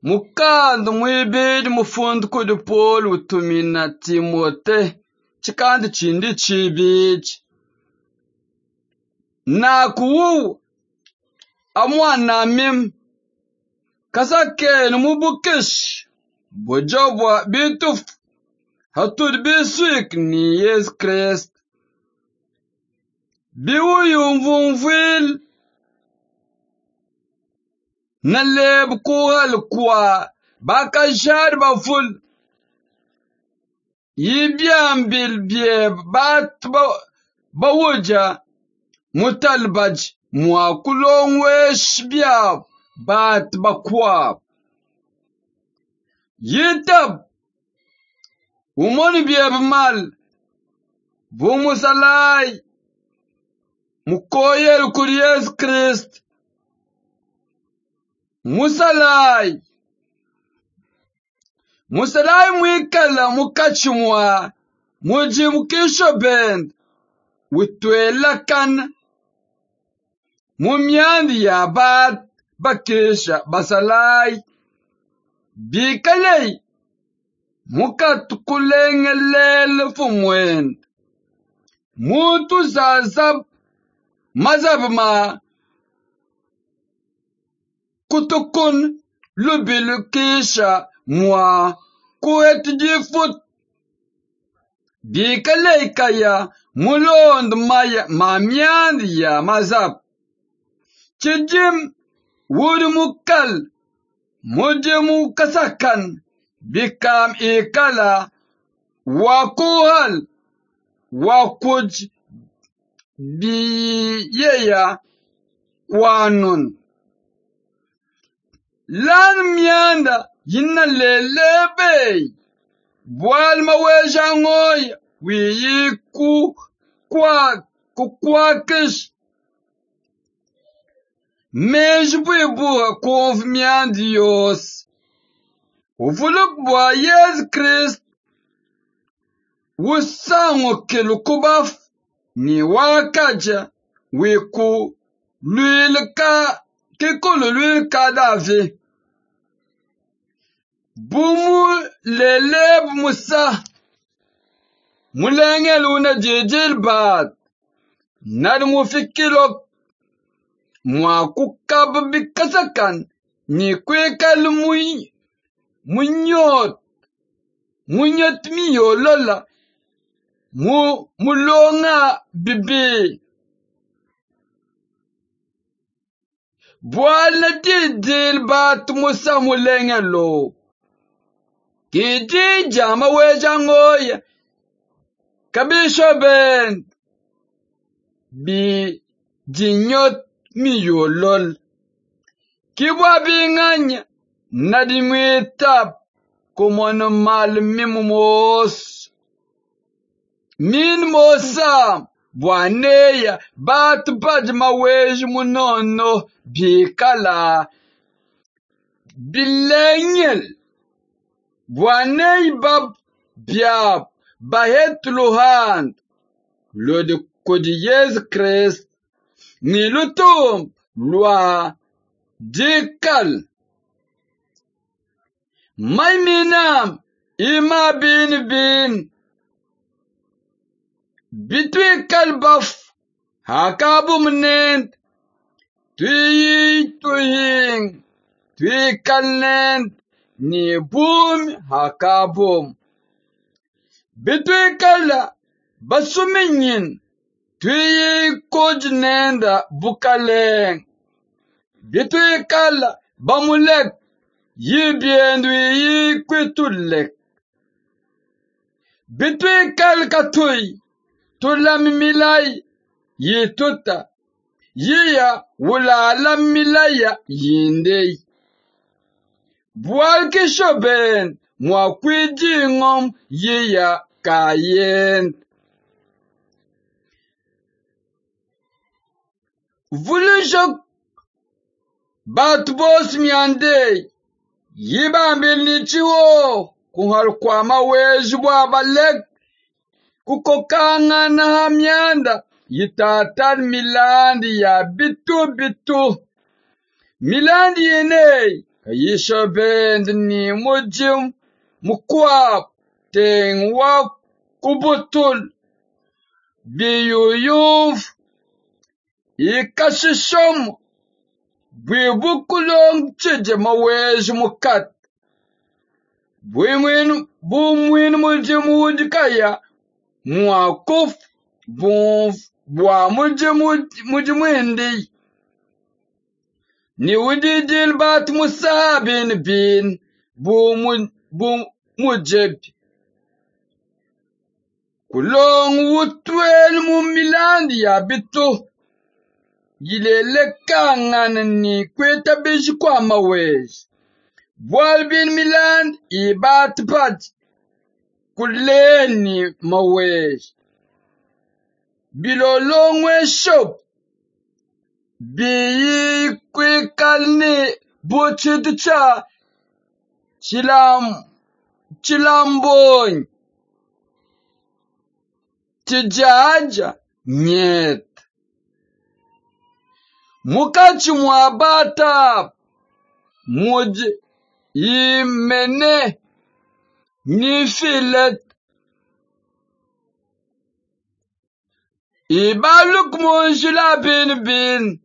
Mukando mwibidi mufundu kudi Paul utumina Timote chikandi chindi chibiji na kuwu amwana mim kasakeni mubukish bojobwa bituf hatud biswik ni Yesu Christ biwu yumvumvil na leb kuhal kwa baka shar baful yibyambil bieb bat bawuja mutalbaj muakulongwesh biab bat bakwab yitab umoni bieb mal bumusalai mukoyel kuryes Christ musalai mwikala mukachimwa mujimkisho bend witwela kan mumyandi ya bat bakisha basalai bikalei mukatukulengelele fumwen mutu zazab mazabma kutukun lubilukisha mwa kuetjifut bikalei kaya mulond maya mamyandi ya mazab chijim wudumukal mujimu kasakan bikam ikala wakuhal wakuj biyeya kwanun lan myanda yinna lelebe bwal maweja ngoy wiyi kwakish mejbwibu konf myandi yos uvuluk bwa Yesu Christ wusango kilukubaf ni wakaja wiku kikulu lwilka davi bumu leleb musa mulengel una jejil bad nad mufikilok mwakukab bikasakan ni kwekal munyot miyolola mulonga bibi bwala didil bat musa mulengelo kiti jama weja ngoya kabisho ben bi jinyot miyolol kibwa binganya nadimwitab kumon mal mimos min mosam bwaneya bat bajma wej munono bikala bilengel bwaney bab biab bahet luhan lode kodi Yesu Christ ni lutum lwa dikal may minam ima bin bitwi kalbaf hakabum nent tuing twi kalnent ni bum hakabum bitwi kala basuminyin twi kojnenda bukaleng bitwi kala bamulek yibiendwi yikwitulek bitwi kal katui tulam milay yituta yiya wulalam milaya yindey bwal kishoben mwakwidingom yiya kayen vulujok batbos myandey yibambil ni chiwo kuhal kwa mawejbwa balek kukokanga na hamyanda yitatar milandi ya bitu milandi yene Yishobend ni mujim mukwap teng wa kubutul biyuyuf ikashishom bibukulong chije mawej mukat bumwin mujim wudikaya mwakuf bwa mujim hindi ni wudidil bat musabin bin bu mujib kulong wutwel mumilandi ya bitu yilele kangan ni kweta bishi kwa mawej bwal bin miland ibat pat kuleni mawej bilolongwe shop biyi kwikalni buchidcha chilambony tijaja nyet mukachi mwabata muji imene nifilet ibaluk munjila bin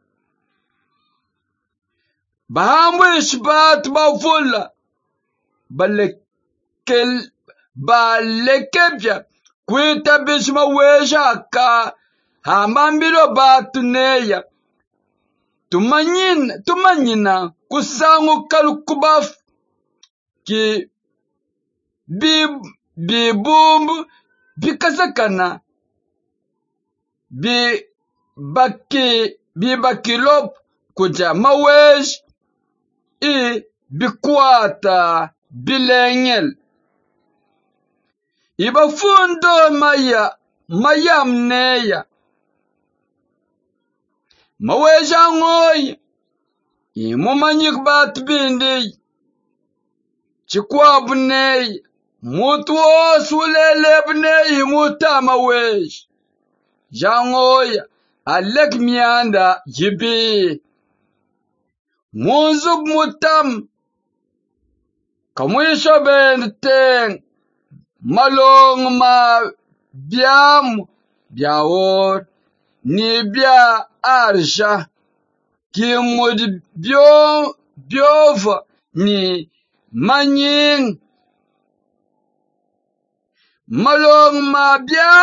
bahamwish bat bafula balekebya kwita bishma weja ka hamambilo batu neya tumanyina kusangu kalukubaf ki bibumbu bikasakana bibakilop kuja mawej bikwata bilengel ibafundo mayam neya maweja ngoy imumanyik bat bindi chikwabu ney mutwos uleleb ney muta mawej jangoy alek mianda jibi muzub mutam kamwisho benteng malong ma biawor ni bia arja kimud biova ni manyin malong ma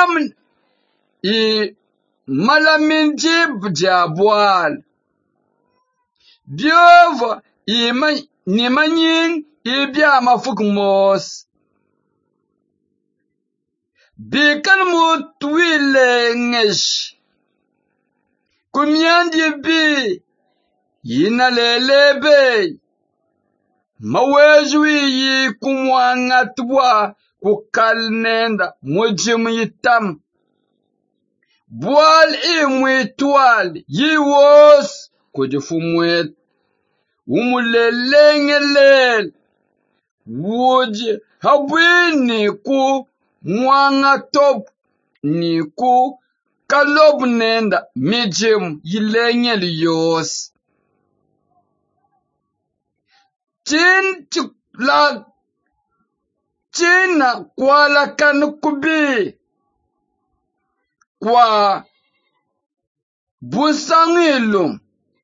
i malamin jib jabwal biova ni manyin i bia mafuk mos bikan mutwile ngesh kumyandi bi yina lelebe maweju yi kumwangatwa kukalnenda mujim yitam bwal imwitwal yiwos kujifumwet umulelengel wuj habwini ku mwangatop ni ku kalob nenda mijim yilengel yos China kwala kanukubi kwa busangilum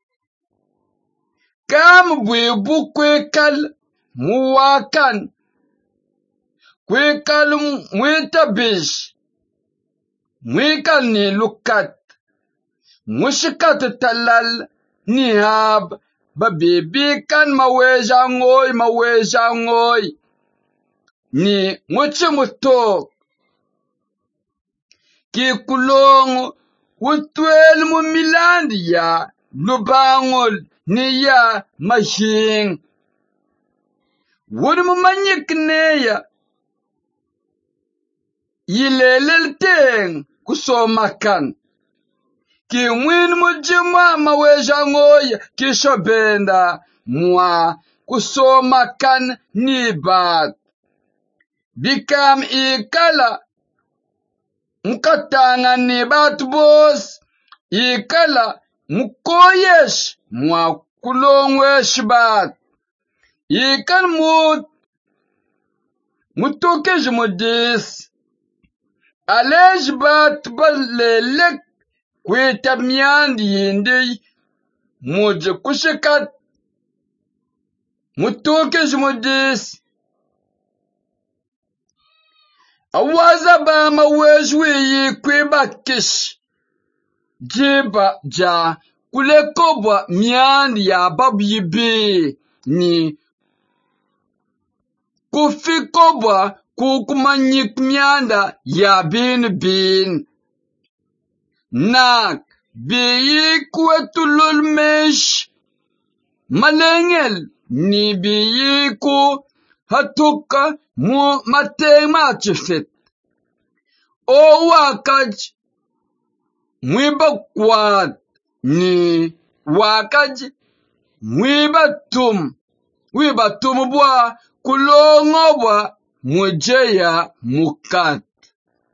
kam bwebu kwekal muwakan kwekal mwitabish mwikal ni lukat mushikat talal ni hab babibi kan maweja ngoy ni muchimuto ki kulong utwel mumilandi ya lubangol ni ya mahing mumanyik neya yilelel teng kusomakan ki mwin mujima maweja ngoy ki shobenda mwa kusomakan ni bat bikam ikala mkatanga ni bat bos ikala mkoyesh mwa kulongwesh bat Ikan mutoke jmodis. Alej bat balelek kweta miandi yende moje kushikat mutoke jmodis. Awaza ba mawejwe ye kweba kish. Jeba ja kule kobwa miandi ya babu yibe ni kufi kobwa kukumanyik mianda ya bin. Nak beyi kwetulul mesh malengel ni beyi ku hatuka mu matema chifet. O wakaj mwiba kwad ni wakaj mwiba tum bwa kulongo bwa mujeya mukat.